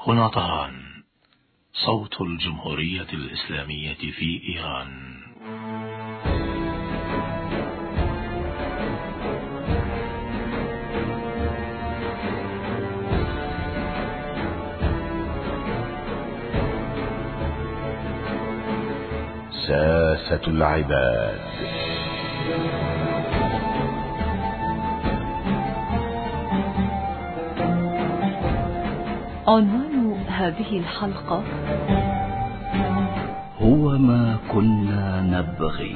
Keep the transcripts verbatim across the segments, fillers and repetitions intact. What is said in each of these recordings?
هنا طهران، صوت الجمهورية الإسلامية في إيران. ساسة العباد. عنوان هذه الحلقة: هو ما كنا نبغي.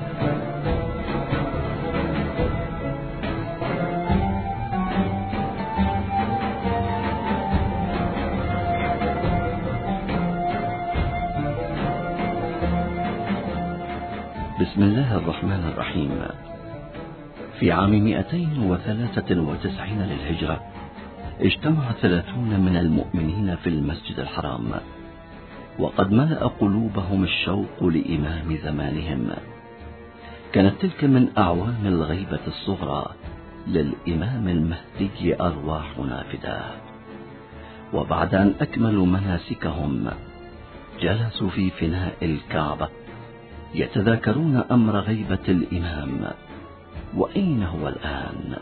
بسم الله الرحمن الرحيم. في عام مئتين وثلاثة وتسعين للهجرة اجتمع ثلاثون من المؤمنين في المسجد الحرام، وقد ملأ قلوبهم الشوق لإمام زمانهم. كانت تلك من أعوام الغيبة الصغرى للإمام المهدي أرواحنا فداه. وبعد أن أكملوا مناسكهم جلسوا في فناء الكعبة يتذاكرون أمر غيبة الإمام، وأين هو الآن؟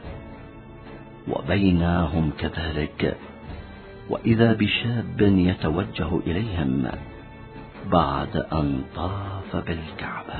وبينهم كذلك وإذا بشاب يتوجه إليهم بعد أن طاف بالكعبة.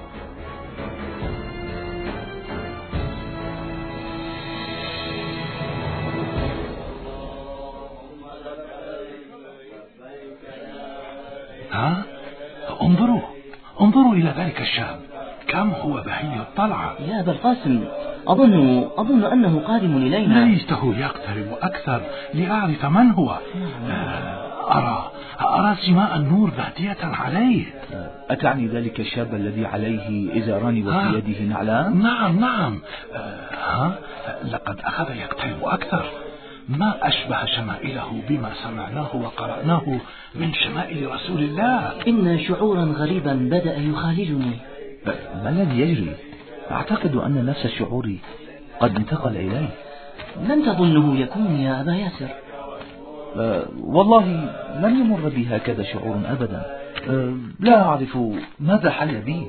ها؟ انظروا انظروا إلى ذلك الشاب، كم هو بهي الطلعة. يا أبا القاسم، أظن أظن أنه قادم إلينا. ليته يقترب أكثر لأعرف من هو. أرى أرى سماء النور ذاتية عليه. أتعني ذلك الشاب الذي عليه إزاران وفي يده نعلان؟ نعم نعم. ها؟ لقد أخذ يقترب أكثر. ما أشبه شمائله بما سمعناه وقرأناه من شمائل رسول الله. إن شعورا غريبا بدأ يخالجني. ما الذي يجري؟ أعتقد أن نفس الشعور قد انتقل إليه. لم تظنه يكون يا أبا ياسر؟ أه والله لم يمر بي هكذا شعور أبدا. أه لا أعرف ماذا حل بي.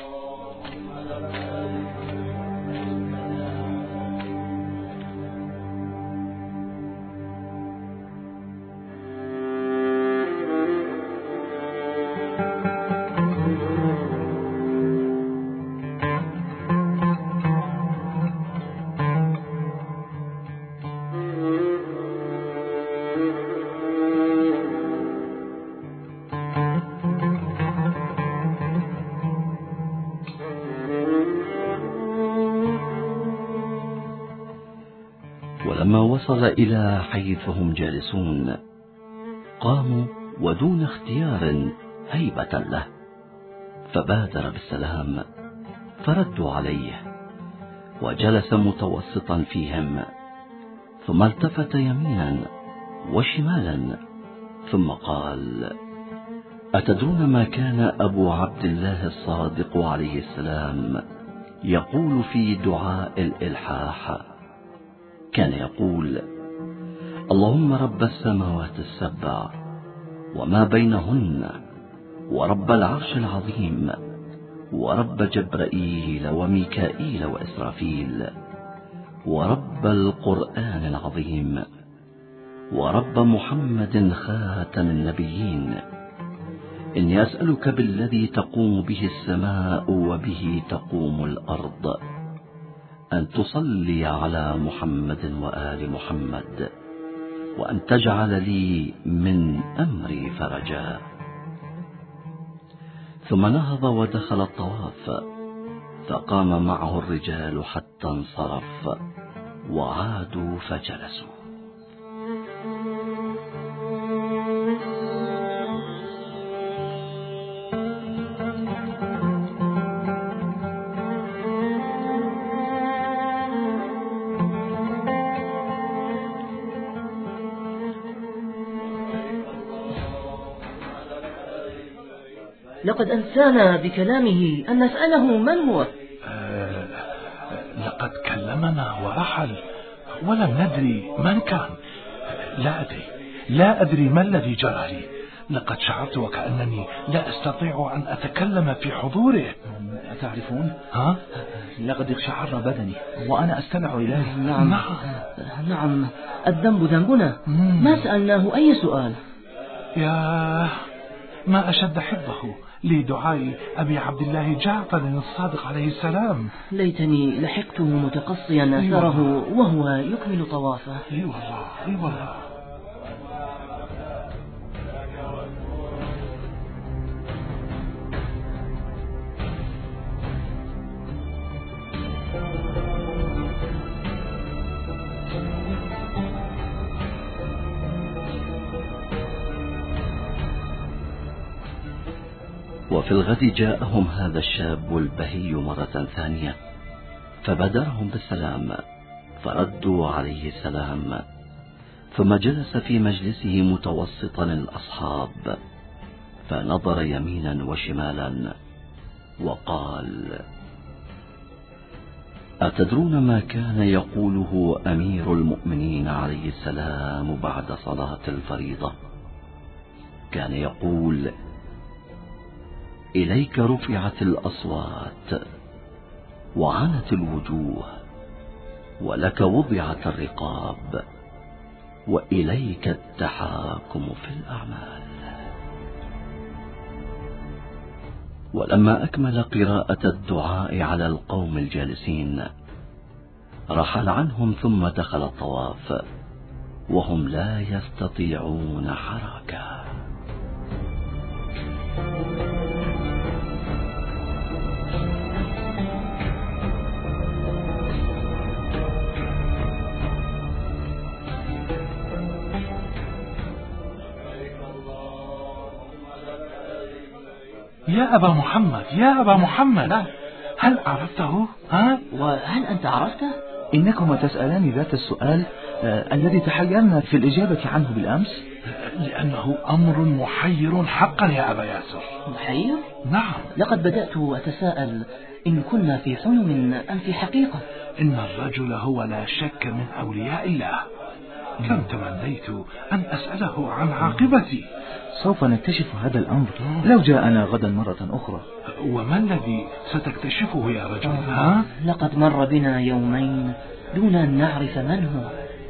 ولما وصل إلى حيث هم جالسون قاموا ودون اختيار هيبة له، فبادر بالسلام فردوا عليه، وجلس متوسطا فيهم، ثم التفت يمينا وشمالا ثم قال: أتدرون ما كان أبو عبد الله الصادق عليه السلام يقول في دعاء الإلحاح؟ كان يقول: اللهم رب السماوات السبع وما بينهن، ورب العرش العظيم، ورب جبرائيل وميكائيل وإسرافيل، ورب القرآن العظيم، ورب محمد خاتم النبيين، إني أسألك بالذي تقوم به السماء وبه تقوم الأرض أن تصلي على محمد وآل محمد، وأن تجعل لي من أمري فرجا. ثم نهض ودخل الطواف، فقام معه الرجال حتى انصرف، وعادوا فجلسوا. لقد أنسانا بكلامه أن نسأله من هو. أه لقد كلمنا ورحل ولم ندري من كان. لا أدري لا أدري ما الذي جرى لي. لقد شعرت وكأنني لا أستطيع أن أتكلم في حضوره. أتعرفون؟ ها؟ لقد اقشعر بدني وأنا أستمع إليه. نعم نعم, نعم. الذنب ذنبنا، ما سألناه أي سؤال. يا ما أشد حفظه لدعاء أبي عبد الله جعفر الصادق عليه السلام. ليتني لحقته متقصيا أثره وهو يكمل طوافه. اي والله اي والله. وفي الغد جاءهم هذا الشاب البهي مرة ثانية فبادرهم بالسلام فردوا عليه السلام، ثم جلس في مجلسه متوسطا الأصحاب فنظر يمينا وشمالا وقال: أتدرون ما كان يقوله أمير المؤمنين عليه السلام بعد صلاة الفريضة؟ كان يقول: إليك رفعت الأصوات وعنت الوجوه ولك وضعت الرقاب وإليك التحاكم في الأعمال. ولما أكمل قراءة الدعاء على القوم الجالسين رحل عنهم ثم دخل الطواف وهم لا يستطيعون حركة. يا أبا محمد يا أبا محمد، هل عرفته؟ ها؟ وهل أنت عرفته؟ إنكما تسألان ذات السؤال آه الذي تحيرنا في الإجابة عنه بالأمس. لأنه أمر محير حقا يا أبا ياسر. محير؟ نعم. لقد بدأت أتساءل إن كنا في حلم أم في حقيقة. إن الرجل هو لا شك من أولياء الله. كم تمنيت أن أسأله عن عاقبتي. سوف نكتشف هذا الأمر لو جاءنا غدا مرة أخرى. وما الذي ستكتشفه يا رجل؟ ها؟ لقد مر بنا يومين دون أن نعرف من هو.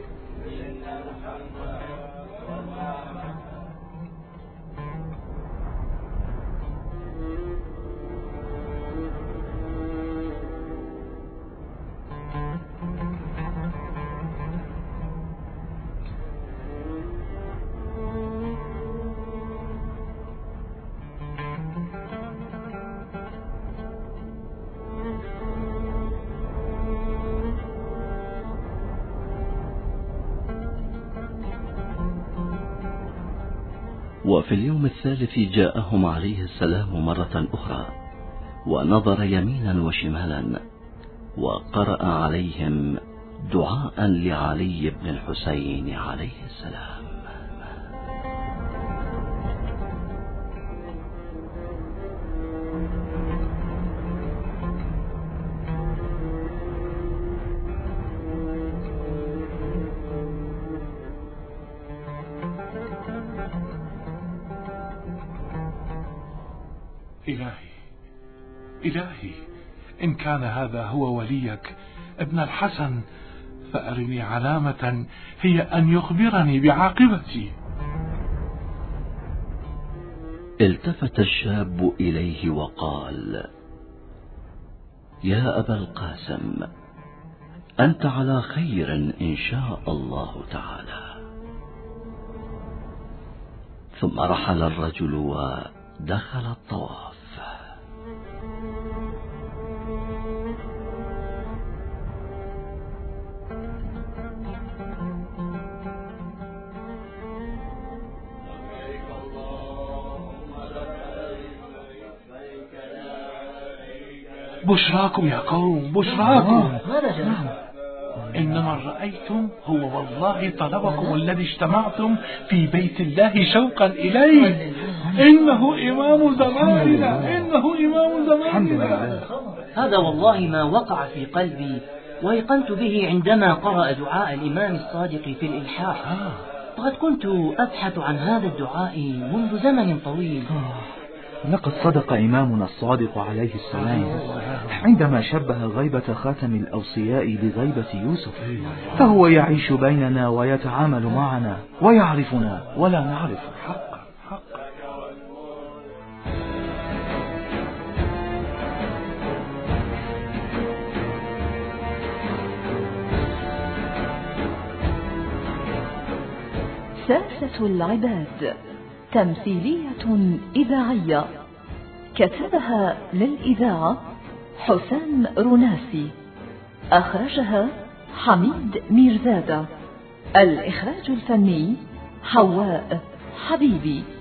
وفي اليوم الثالث جاءهم عليه السلام مرة أخرى ونظر يمينا وشمالا وقرأ عليهم دعاء لعلي بن الحسين عليه السلام. إلهي إلهي، إن كان هذا هو وليك ابن الحسن فأرني علامة هي أن يخبرني بعاقبتي. التفت الشاب إليه وقال: يا أبا القاسم، أنت على خير إن شاء الله تعالى. ثم رحل الرجل ودخل الطواف. بشراكم يا قوم، بشراكم. ماذا جاء؟ إنما رأيتم هو والله طلبكم الذي اجتمعتم في بيت الله شوقا إليه. إنه إمام زماننا، إنه إمام زماننا. هذا والله ما وقع في قلبي وأيقنت به عندما قرأ دعاء الإمام الصادق في الإلحاح. فقد كنت أبحث عن هذا الدعاء منذ زمن طويل. لقد صدق إمامنا الصادق عليه السلام عندما شبه غيبة خاتم الأوصياء بغيبة يوسف، فهو يعيش بيننا ويتعامل معنا ويعرفنا ولا نعرفه. حقا حقا. ساسة العباد تمثيلية إذاعية كتبها للإذاعة حسام رناسي، أخرجها حميد ميرزادة، الإخراج الفني حواء حبيبي.